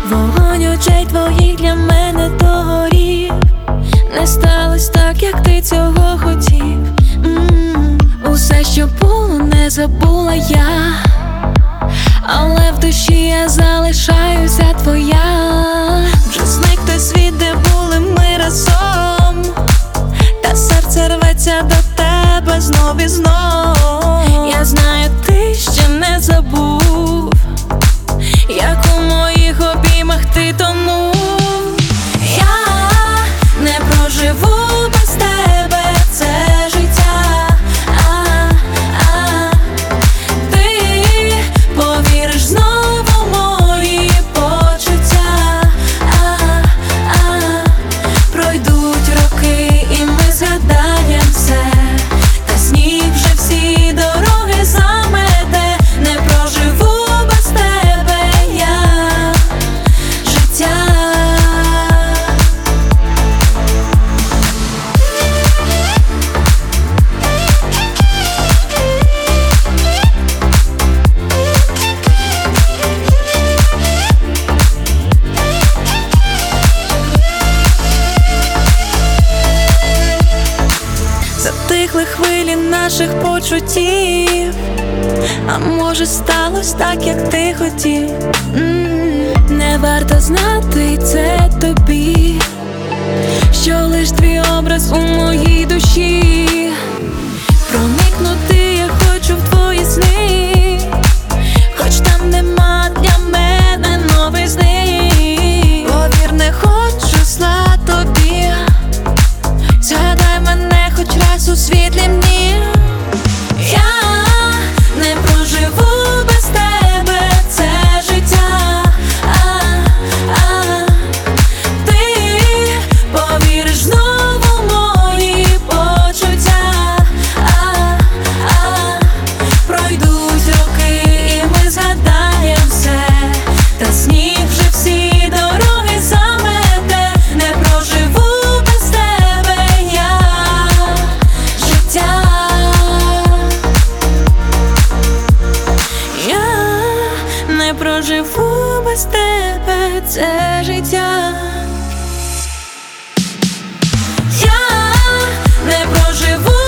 Вогонь очей твоїх для мене догорів. Не сталось так, як ти цього хотів. Усе, що було, не забула я, але в душі я залишаюся твоя. Вже зник той світ, де були ми разом, та серце рветься до тебе знов і знов. Я знаю, ти ще не забув, як у моїх обіймах ти тонув. Я не проживу без тебе це життя. Ти повіриш знову мої почуття. Пройдуть роки і ми згадаєм все, та сніг вже всі дороги замете. Не проживу без тебе я життя. Затихли хвилі наших почуттів, а може сталося так, як ти хотів. Не варто знати це тобі, що лиш твій образ у моїй душі. Проникнути я хочу в твої сни, хоч там нема для мене новизни. Повір, не хочу зла тобі, згадай мене хоч раз у світлі дні. Я не проживу без тебе це життя. Ти повіриш знову мої почуття. Пройдуть роки і ми згадаєм все, та сніг вже всі дороги замете. Не проживу без тебе я життя. Я не проживу без тебе це життя. Я не проживу